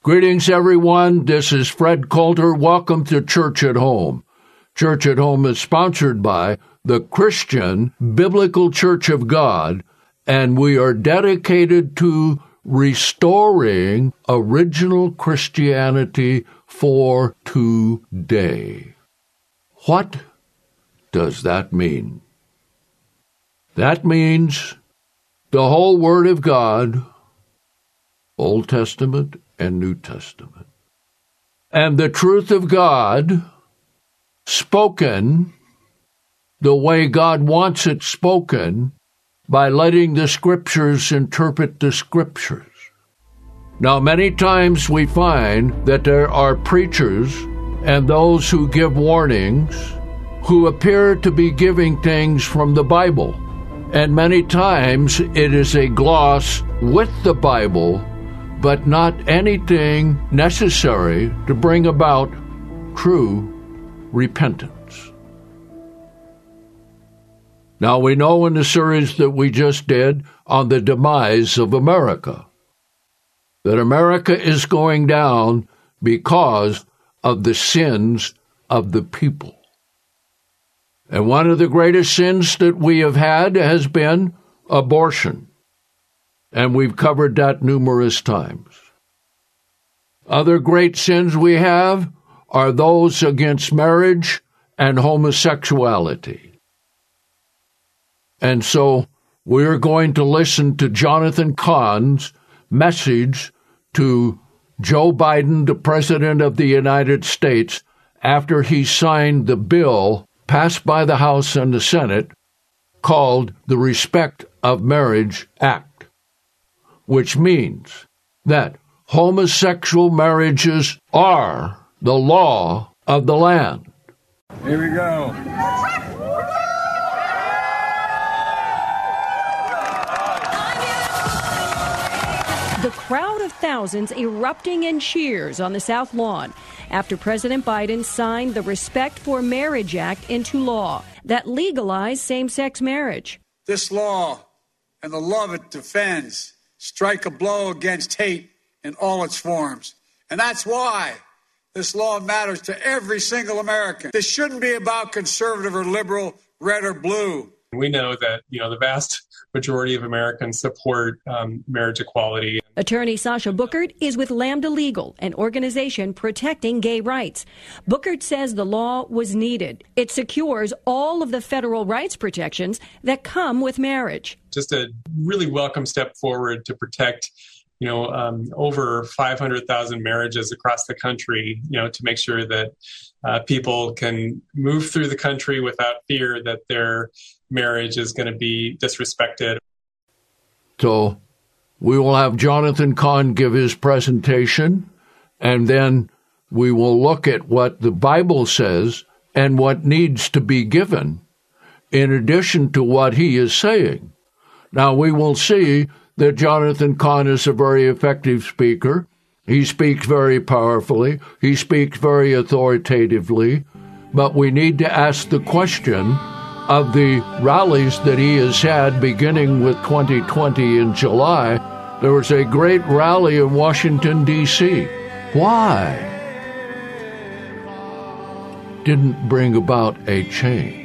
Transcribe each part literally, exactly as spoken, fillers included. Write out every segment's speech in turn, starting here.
Greetings, everyone. This is Fred Coulter. Welcome to Church at Home. Church at Home is sponsored by the Christian Biblical Church of God, and we are dedicated to restoring original Christianity for today. What does that mean? That means the whole Word of God, Old Testament and New Testament, and the truth of God spoken the way God wants it spoken by letting the Scriptures interpret the Scriptures. Now, many times we find that there are preachers and those who give warnings who appear to be giving things from the Bible, and many times it is a gloss with the Bible, but not anything necessary to bring about true repentance. Now, we know in the series that we just did on the demise of America, that America is going down because of the sins of the people. And one of the greatest sins that we have had has been abortion. And we've covered that numerous times. Other great sins we have are those against marriage and homosexuality. And so we're going to listen to Jonathan Cahn's message to Joe Biden, the President of the United States, after he signed the bill passed by the House and the Senate called the Respect of Marriage Act, which means that homosexual marriages are the law of the land. Here we go. The crowd of thousands erupting in cheers on the South Lawn after President Biden signed the Respect for Marriage Act into law that legalized same-sex marriage. This law and the love it defends strike a blow against hate in all its forms. And that's why this law matters to every single American. This shouldn't be about conservative or liberal, red or blue. We know that, you know, the vast majority of Americans support um, marriage equality. Attorney Sasha Bookert is with Lambda Legal, an organization protecting gay rights. Bookert says the law was needed. It secures all of the federal rights protections that come with marriage. Just a really welcome step forward to protect, you know, um, over five hundred thousand marriages across the country, you know, to make sure that uh, people can move through the country without fear that their marriage is going to be disrespected. So we will have Jonathan Cahn give his presentation, and then we will look at what the Bible says and what needs to be given in addition to what he is saying. Now, we will see that Jonathan Cahn is a very effective speaker. He speaks very powerfully. He speaks very authoritatively. But we need to ask the question of the rallies that he has had beginning with twenty twenty in July. There was a great rally in Washington, D C Why didn't bring about a change?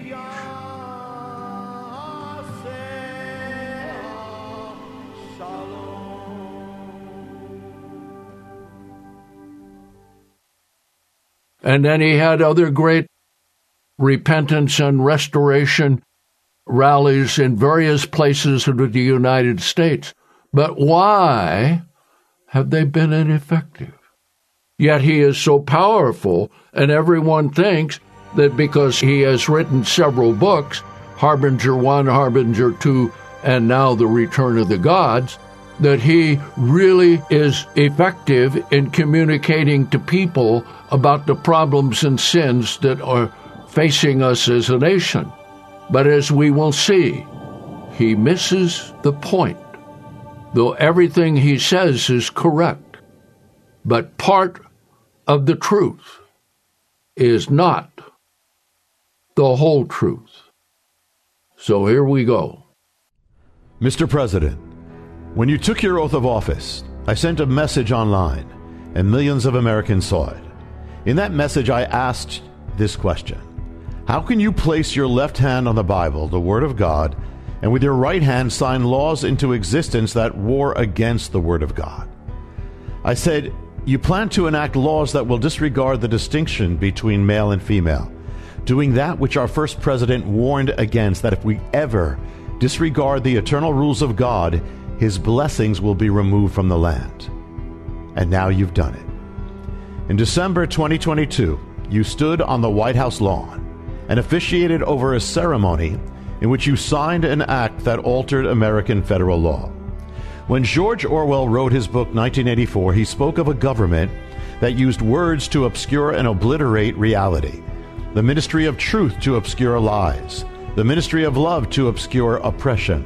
And then he had other great repentance and restoration rallies in various places of the United States. But why have they been ineffective? Yet he is so powerful, and everyone thinks that because he has written several books, Harbinger one, Harbinger two, and now The Return of the Gods, that he really is effective in communicating to people about the problems and sins that are facing us as a nation. But as we will see, he misses the point. Though everything he says is correct, but part of the truth is not the whole truth. So here we go. Mister President, when you took your oath of office, I sent a message online and millions of Americans saw it. In that message, I asked this question: how can you place your left hand on the Bible, the Word of God, and with your right hand sign laws into existence that war against the Word of God? I said, you plan to enact laws that will disregard the distinction between male and female, doing that which our first president warned against, that if we ever disregard the eternal rules of God, his blessings will be removed from the land. And now you've done it. In December twenty twenty-two, you stood on the White House lawn and officiated over a ceremony in which you signed an act that altered American federal law. When George Orwell wrote his book nineteen eighty-four, he spoke of a government that used words to obscure and obliterate reality, the ministry of truth to obscure lies, the ministry of love to obscure oppression.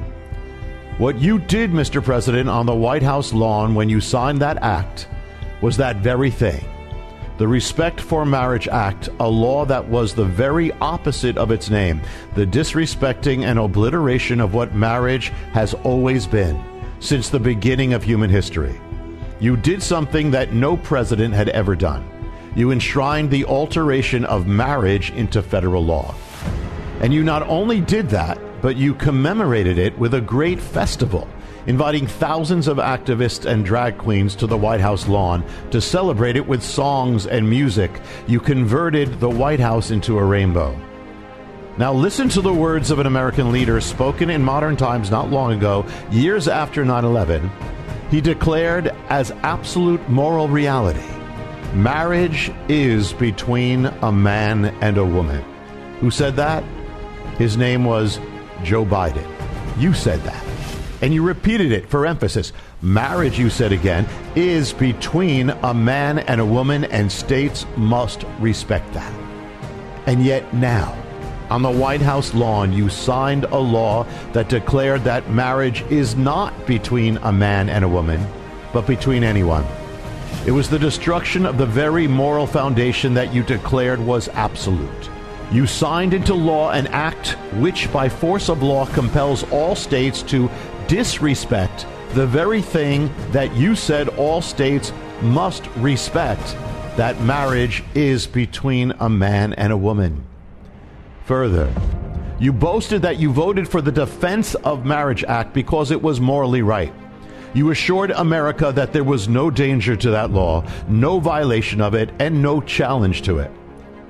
What you did, Mister President, on the White House lawn when you signed that act was that very thing. The Respect for Marriage Act, a law that was the very opposite of its name, the disrespecting and obliteration of what marriage has always been since the beginning of human history. You did something that no president had ever done. You enshrined the alteration of marriage into federal law. And you not only did that, but you commemorated it with a great festival, inviting thousands of activists and drag queens to the White House lawn to celebrate it with songs and music. You converted the White House into a rainbow. Now listen to the words of an American leader spoken in modern times not long ago, years after nine eleven. He declared as absolute moral reality, marriage is between a man and a woman. Who said that? His name was Joe Biden. You said that. And you repeated it for emphasis. Marriage, you said again, is between a man and a woman, and states must respect that. And yet now, on the White House lawn, you signed a law that declared that marriage is not between a man and a woman, but between anyone. It was the destruction of the very moral foundation that you declared was absolute. You signed into law an act which, by force of law, compels all states to disrespect the very thing that you said all states must respect, that marriage is between a man and a woman. Further, you boasted that you voted for the Defense of Marriage Act because it was morally right. You assured America that there was no danger to that law, no violation of it, and no challenge to it.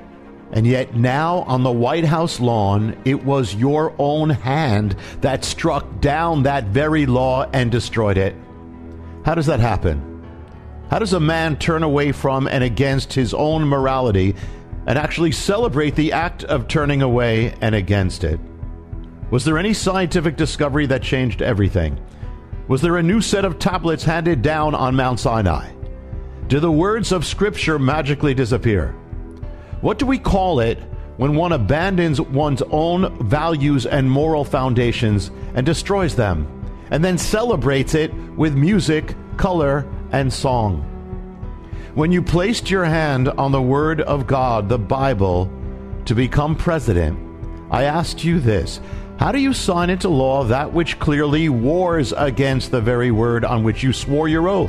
And yet now, on the White House lawn, it was your own hand that struck down that very law and destroyed it. How does that happen? How does a man turn away from and against his own morality and actually celebrate the act of turning away and against it? Was there any scientific discovery that changed everything? Was there a new set of tablets handed down on Mount Sinai? Did the words of Scripture magically disappear? What do we call it when one abandons one's own values and moral foundations and destroys them, and then celebrates it with music, color, and song? When you placed your hand on the Word of God, the Bible, to become president, I asked you this: how do you sign into law that which clearly wars against the very word on which you swore your oath?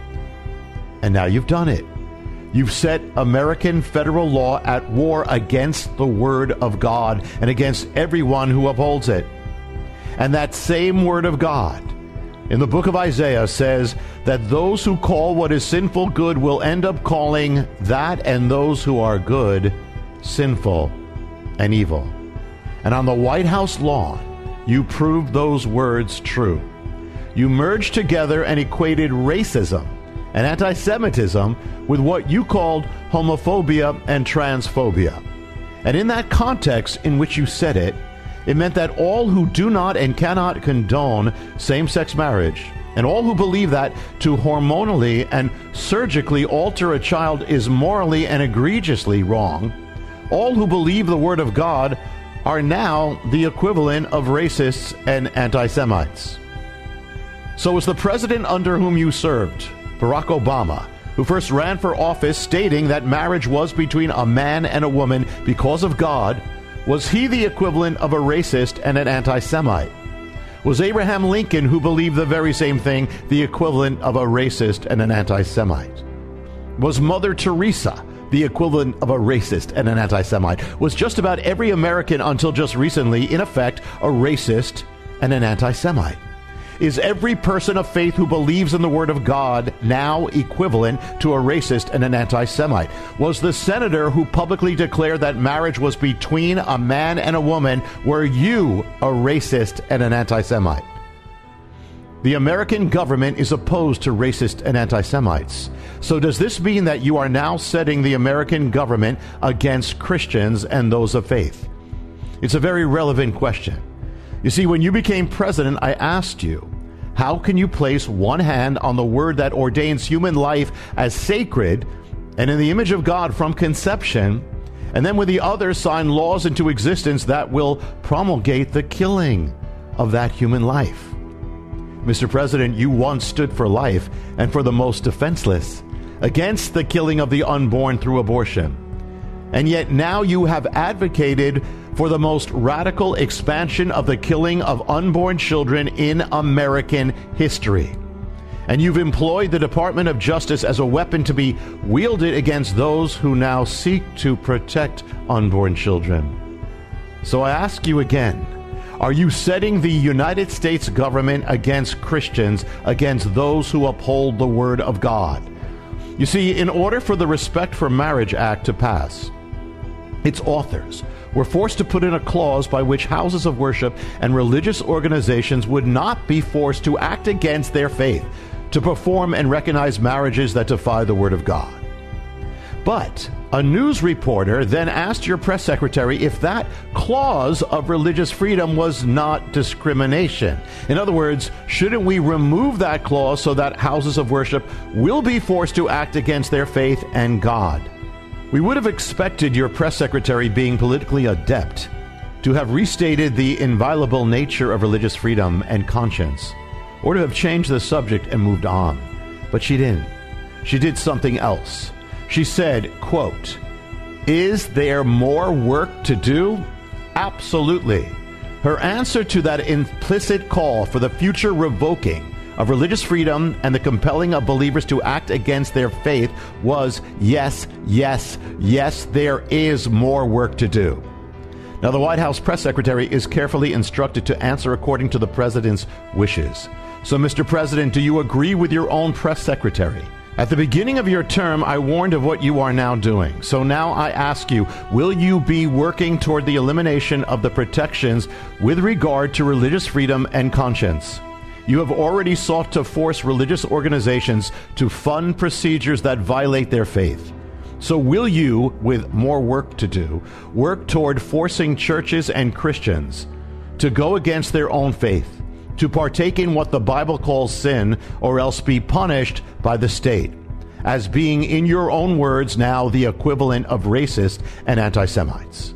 And now you've done it. You've set American federal law at war against the Word of God and against everyone who upholds it. And that same Word of God in the book of Isaiah says that those who call what is sinful good will end up calling that and those who are good sinful and evil. And on the White House lawn, you proved those words true. You merged together and equated racism and anti-Semitism with what you called homophobia and transphobia. And in that context in which you said it, it meant that all who do not and cannot condone same-sex marriage, and all who believe that to hormonally and surgically alter a child is morally and egregiously wrong, all who believe the Word of God are now the equivalent of racists and anti-Semites. So was the president under whom you served, Barack Obama, who first ran for office stating that marriage was between a man and a woman because of God, was he the equivalent of a racist and an anti-Semite? Was Abraham Lincoln, who believed the very same thing, the equivalent of a racist and an anti-Semite? Was Mother Teresa the equivalent of a racist and an anti-Semite? Was just about every American until just recently, in effect, a racist and an anti-Semite? Is every person of faith who believes in the Word of God now equivalent to a racist and an anti-Semite? Was the senator who publicly declared that marriage was between a man and a woman, were you a racist and an anti-Semite? The American government is opposed to racist and anti-Semites. So does this mean that you are now setting the American government against Christians and those of faith? It's a very relevant question. You see, when you became president, I asked you, how can you place one hand on the word that ordains human life as sacred and in the image of God from conception, and then with the other sign laws into existence that will promulgate the killing of that human life? Mister President, you once stood for life and for the most defenseless, against the killing of the unborn through abortion. And yet now you have advocated for the most radical expansion of the killing of unborn children in American history. And you've employed the Department of Justice as a weapon to be wielded against those who now seek to protect unborn children. So I ask you again, are you setting the United States government against Christians, against those who uphold the Word of God? You see, in order for the Respect for Marriage Act to pass, its authors were forced to put in a clause by which houses of worship and religious organizations would not be forced to act against their faith, to perform and recognize marriages that defy the Word of God. But a news reporter then asked your press secretary if that clause of religious freedom was not discrimination. In other words, shouldn't we remove that clause so that houses of worship will be forced to act against their faith and God? We would have expected your press secretary, being politically adept, to have restated the inviolable nature of religious freedom and conscience, or to have changed the subject and moved on. But she didn't. She did something else. She said, quote, "Is there more work to do?" Absolutely. Her answer to that implicit call for the future revoking of religious freedom and the compelling of believers to act against their faith was yes, yes, yes, there is more work to do. Now, the White House press secretary is carefully instructed to answer according to the president's wishes. So, Mister President, do you agree with your own press secretary? At the beginning of your term, I warned of what you are now doing. So now I ask you, will you be working toward the elimination of the protections with regard to religious freedom and conscience? You have already sought to force religious organizations to fund procedures that violate their faith. So will you, with more work to do, work toward forcing churches and Christians to go against their own faith, to partake in what the Bible calls sin, or else be punished by the state, as being, in your own words, now the equivalent of racist and anti-Semites?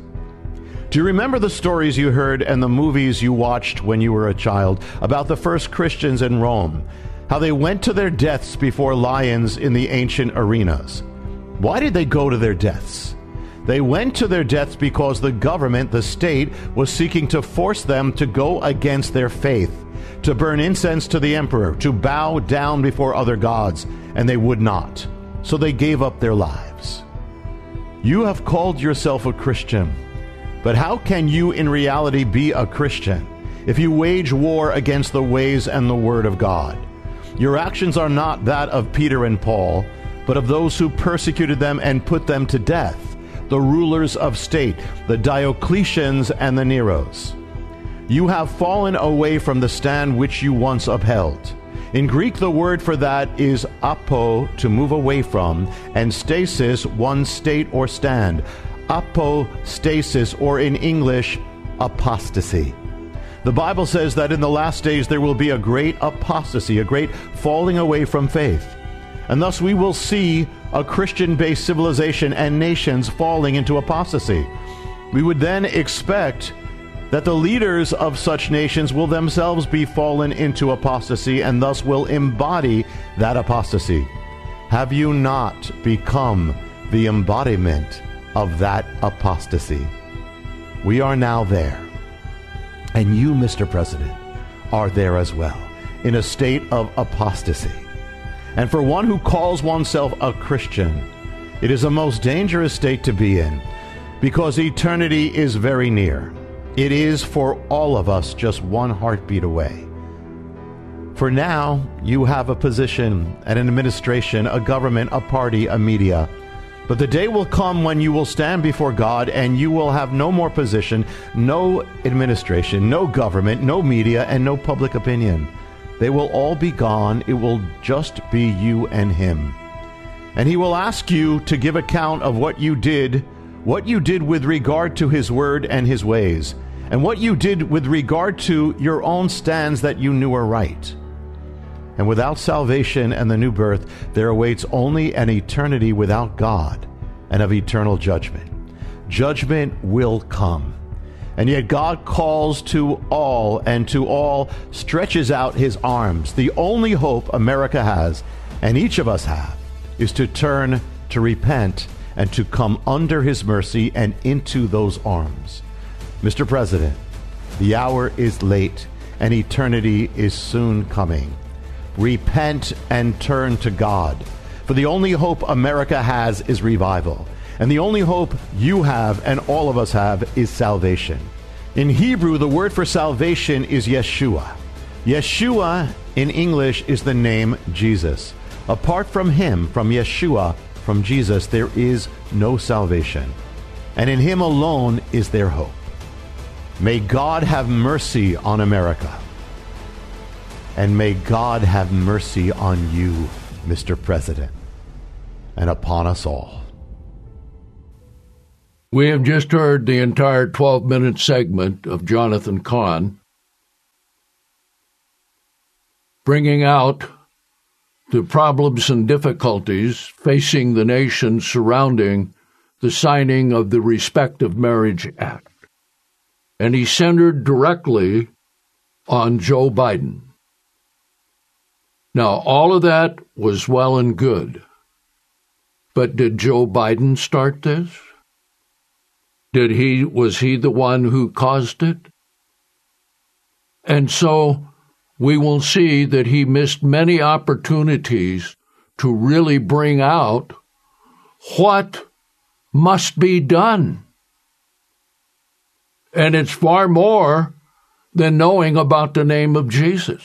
Do you remember the stories you heard and the movies you watched when you were a child about the first Christians in Rome, how they went to their deaths before lions in the ancient arenas? Why did they go to their deaths? They went to their deaths because the government, the state, was seeking to force them to go against their faith, to burn incense to the emperor, to bow down before other gods, and they would not. So they gave up their lives. You have called yourself a Christian, but how can you in reality be a Christian if you wage war against the ways and the Word of God? Your actions are not that of Peter and Paul, but of those who persecuted them and put them to death, the rulers of state, the Diocletians and the Neros. You have fallen away from the stand which you once upheld. In Greek, the word for that is apo, to move away from, and stasis, one state or stand. Apostasis, or in English, apostasy. The Bible says that in the last days there will be a great apostasy, a great falling away from faith. And thus we will see a Christian-based civilization and nations falling into apostasy. We would then expect that the leaders of such nations will themselves be fallen into apostasy and thus will embody that apostasy. Have you not become the embodiment of that apostasy? We are now there. And you, Mister President, are there as well, in a state of apostasy. And for one who calls oneself a Christian, it is a most dangerous state to be in, because eternity is very near. It is for all of us just one heartbeat away. For now, you have a position, an administration, a government, a party, a media. But the day will come when you will stand before God and you will have no more position, no administration, no government, no media, and no public opinion. They will all be gone. It will just be you and him. And he will ask you to give account of what you did, what you did with regard to his word and his ways, and what you did with regard to your own stands that you knew were right. And without salvation and the new birth, there awaits only an eternity without God and of eternal judgment. Judgment will come. And yet God calls to all, and to all stretches out his arms. The only hope America has, and each of us have, is to turn, to repent, and to come under his mercy and into those arms. Mister President, the hour is late, and eternity is soon coming. Repent and turn to God, for the only hope America has is revival, and the only hope you have and all of us have is salvation. In Hebrew, the word for salvation is Yeshua. Yeshua in English is the name Jesus. Apart from him, from Yeshua, from Jesus, there is no salvation, and in him alone is there hope. May God have mercy on America. And may God have mercy on you, Mister President, and upon us all. We have just heard the entire twelve-minute segment of Jonathan Cahn bringing out the problems and difficulties facing the nation surrounding the signing of the Respect of Marriage Act. And he centered directly on Joe Biden. Now, all of that was well and good. But did Joe Biden start this? Did he, was he the one who caused it? And so we will see that he missed many opportunities to really bring out what must be done. And it's far more than knowing about the name of Jesus.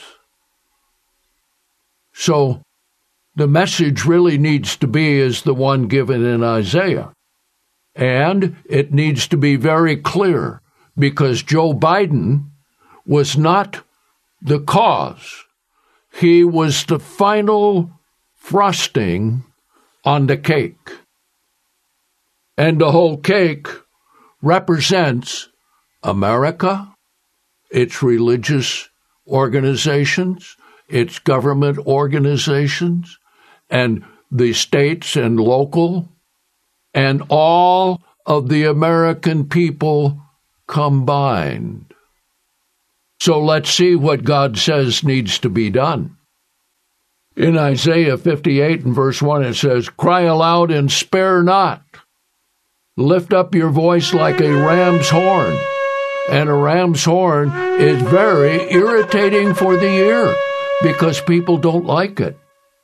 So the message really needs to be as the one given in Isaiah. And it needs to be very clear, because Joe Biden was not the cause. He was the final frosting on the cake. And the whole cake represents America, its religious organizations, its government organizations, and the states and local, and all of the American people combined. So let's see what God says needs to be done. In Isaiah fifty-eight and verse one, it says, "Cry aloud and spare not. Lift up your voice like a ram's horn." And a ram's horn is very irritating for the ear, because people don't like it.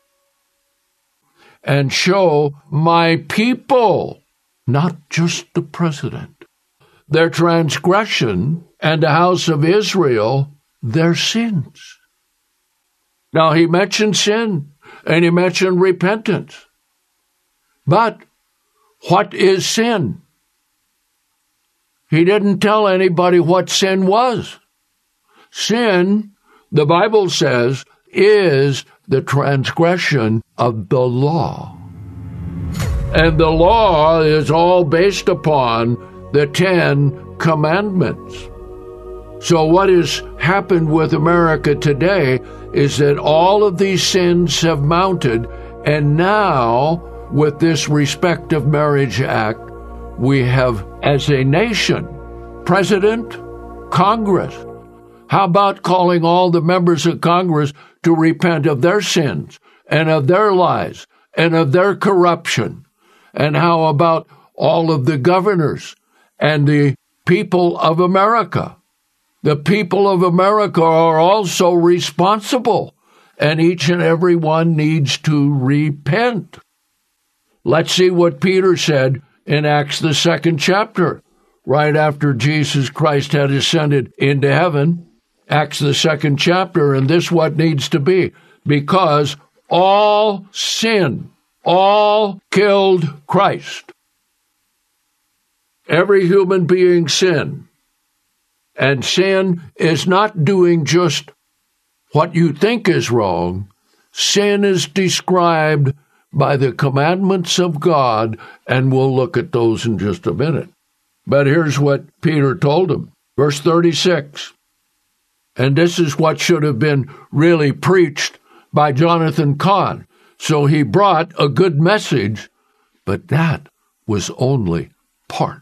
And show my people, not just the president, their transgression, and the house of Israel their sins. Now, he mentioned sin, and he mentioned repentance. But what is sin? He didn't tell anybody what sin was. Sin, the Bible says, is the transgression of the law. And the law is all based upon the Ten Commandments. So what has happened with America today is that all of these sins have mounted, and now, with this Respect of Marriage Act, we have, as a nation, President, Congress. How about calling all the members of Congress to repent of their sins and of their lies and of their corruption? And how about all of the governors and the people of America? The people of America are also responsible, and each and every one needs to repent. Let's see what Peter said in Acts, the second chapter, right after Jesus Christ had ascended into heaven. Acts, the second chapter, and this what needs to be, because all sin, all killed Christ. Every human being sinned. And sin is not doing just what you think is wrong. Sin is described by the commandments of God, and we'll look at those in just a minute. But here's what Peter told him. Verse thirty-six. And this is what should have been really preached by Jonathan Cahn. So he brought a good message, but that was only part.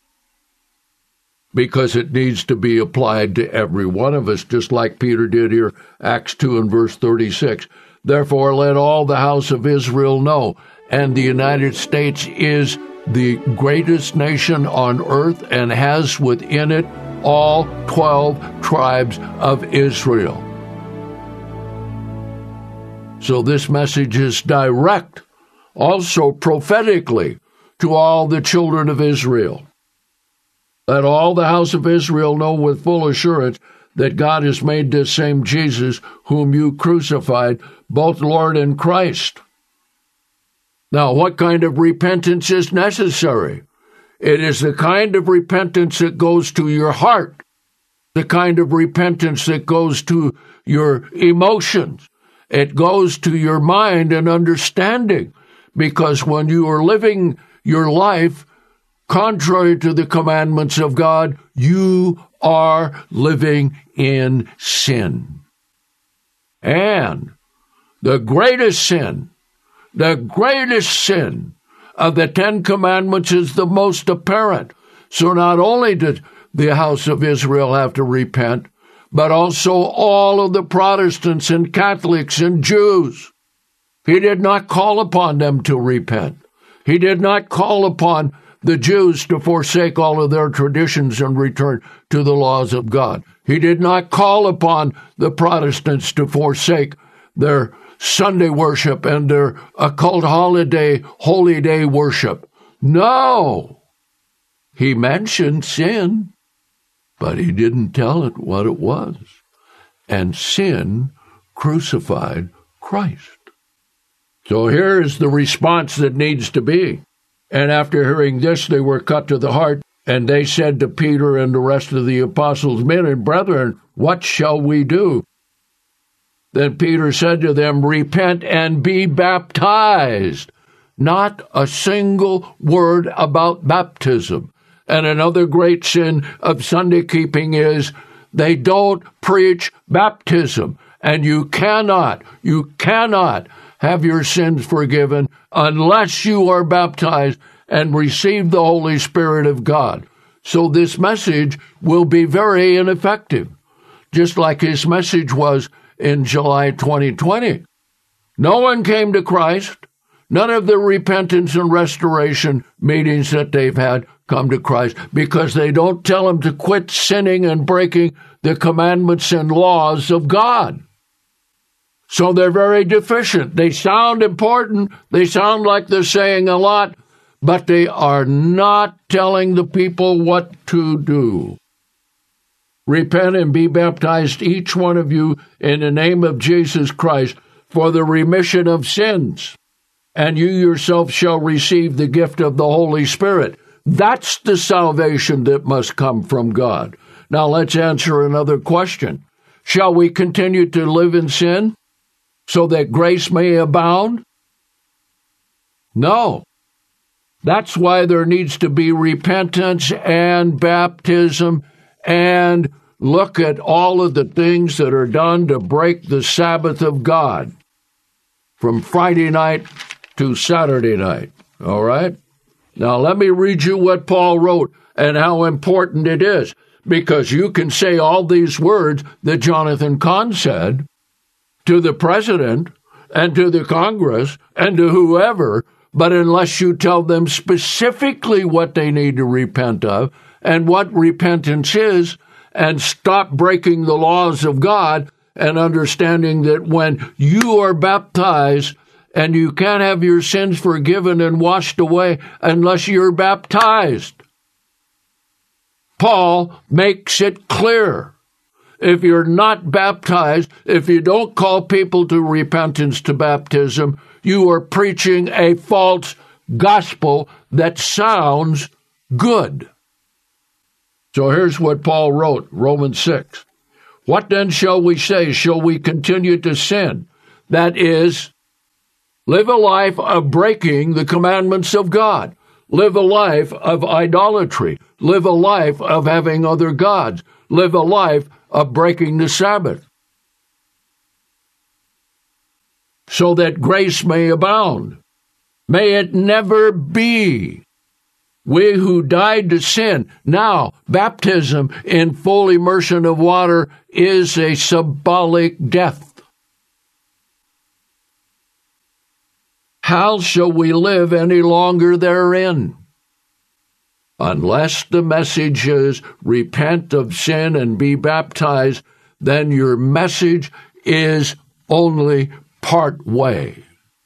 Because it needs to be applied to every one of us, just like Peter did here, Acts two and verse thirty-six. Therefore, let all the house of Israel know, and the United States is the greatest nation on earth and has within it all twelve tribes of Israel. So this message is direct, also prophetically, to all the children of Israel. Let all the house of Israel know with full assurance that God has made this same Jesus, whom you crucified, both Lord and Christ. Now, what kind of repentance is necessary? It is the kind of repentance that goes to your heart, the kind of repentance that goes to your emotions. It goes to your mind and understanding, because when you are living your life contrary to the commandments of God, you are living in sin. And the greatest sin, the greatest sin of the Ten Commandments is the most apparent. So not only did the house of Israel have to repent, but also all of the Protestants and Catholics and Jews. He did not call upon them to repent. He did not call upon the Jews to forsake all of their traditions and return to the laws of God. He did not call upon the Protestants to forsake their Sunday worship and their occult holiday, holy day worship. No! He mentioned sin, but he didn't tell it what it was. And sin crucified Christ. So here is the response that needs to be. And after hearing this, they were cut to the heart, and they said to Peter and the rest of the apostles, Men and brethren, what shall we do? Then Peter said to them, Repent and be baptized. Not a single word about baptism. And another great sin of Sunday keeping is they don't preach baptism. And you cannot, you cannot have your sins forgiven unless you are baptized and receive the Holy Spirit of God. So this message will be very ineffective, just like his message was in July twenty twenty. No one came to Christ. None of the repentance and restoration meetings that they've had come to Christ, because they don't tell them to quit sinning and breaking the commandments and laws of God. So they're very deficient. They sound important. They sound like they're saying a lot, but they are not telling the people what to do. Repent and be baptized, each one of you, in the name of Jesus Christ, for the remission of sins, and you yourself shall receive the gift of the Holy Spirit. That's the salvation that must come from God. Now let's answer another question. Shall we continue to live in sin so that grace may abound? No. That's why there needs to be repentance and baptism, and look at all of the things that are done to break the Sabbath of God from Friday night to Saturday night. All right? Now let me read you what Paul wrote and how important it is, because you can say all these words that Jonathan Cahn said to the president and to the Congress and to whoever, but unless you tell them specifically what they need to repent of and what repentance is, and stop breaking the laws of God, and understanding that when you are baptized, and you can't have your sins forgiven and washed away unless you're baptized. Paul makes it clear. If you're not baptized, if you don't call people to repentance to baptism, you are preaching a false gospel that sounds good. So here's what Paul wrote, Romans six. What then shall we say? Shall we continue to sin? That is, live a life of breaking the commandments of God. Live a life of idolatry. Live a life of having other gods. Live a life of breaking the Sabbath, so that grace may abound. May it never be. We who died to sin. Now, baptism in full immersion of water is a symbolic death. How shall we live any longer therein? Unless the message is repent of sin and be baptized, then your message is only part way.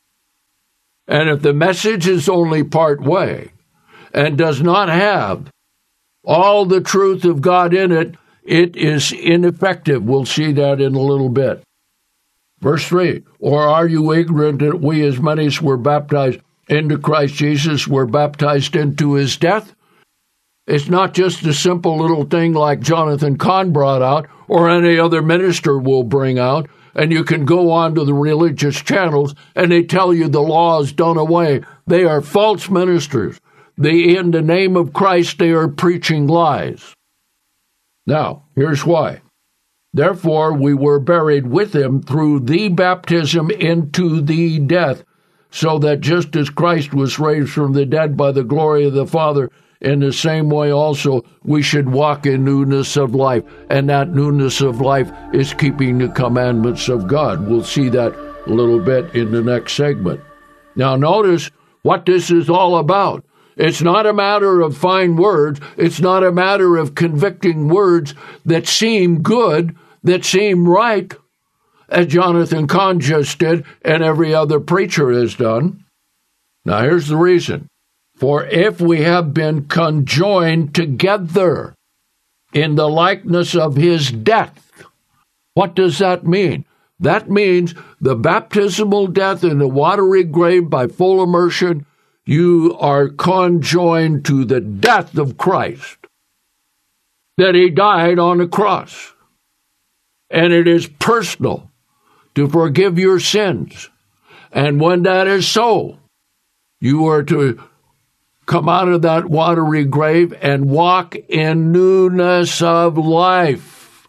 And if the message is only part way and does not have all the truth of God in it, it is ineffective. We'll see that in a little bit. Verse three, or are you ignorant that we, as many as were baptized into Christ Jesus, were baptized into his death? It's not just a simple little thing like Jonathan Cahn brought out or any other minister will bring out, and you can go on to the religious channels and they tell you the law is done away. They are false ministers. They, in the name of Christ, they are preaching lies. Now, here's why. Therefore, we were buried with him through the baptism into the death, so that just as Christ was raised from the dead by the glory of the Father, in the same way also we should walk in newness of life. And that newness of life is keeping the commandments of God. We'll see that a little bit in the next segment. Now notice what this is all about. It's not a matter of fine words. It's not a matter of convicting words that seem good, that seem right, as Jonathan Cahn just did and every other preacher has done. Now here's the reason. For if we have been conjoined together in the likeness of his death, what does that mean? That means the baptismal death in the watery grave by full immersion, you are conjoined to the death of Christ, that he died on the cross. And it is personal to forgive your sins. And when that is so, you are to come out of that watery grave and walk in newness of life.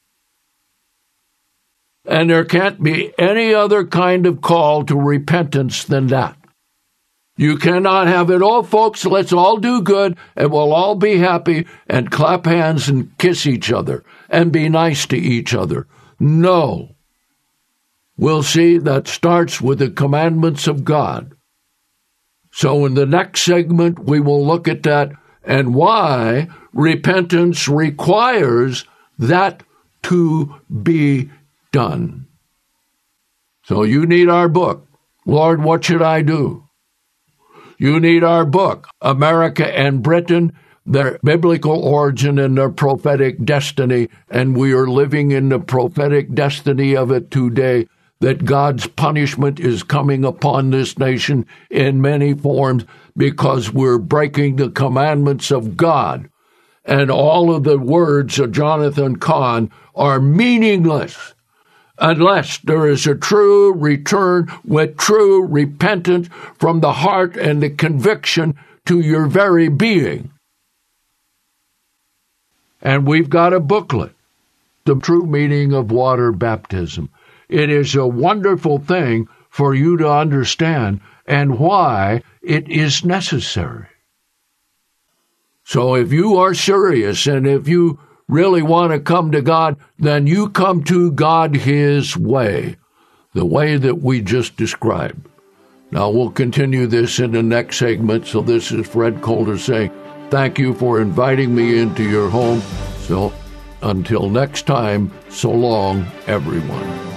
And there can't be any other kind of call to repentance than that. You cannot have it, oh, folks, let's all do good, and we'll all be happy, and clap hands and kiss each other, and be nice to each other. No. We'll see that starts with the commandments of God. So in the next segment, we will look at that and why repentance requires that to be done. So you need our book, Lord, What Should I Do? You need our book, America and Britain, Their Biblical Origin and Their Prophetic Destiny, and we are living in the prophetic destiny of it today, that God's punishment is coming upon this nation in many forms because we're breaking the commandments of God. And all of the words of Jonathan Cahn are meaningless unless there is a true return with true repentance from the heart and the conviction to your very being. And we've got a booklet, The True Meaning of Water Baptism. It is a wonderful thing for you to understand and why it is necessary. So if you are serious and if you really want to come to God, then you come to God his way, the way that we just described. Now we'll continue this in the next segment. So this is Fred Coulter saying thank you for inviting me into your home. So Until next time, so long, everyone.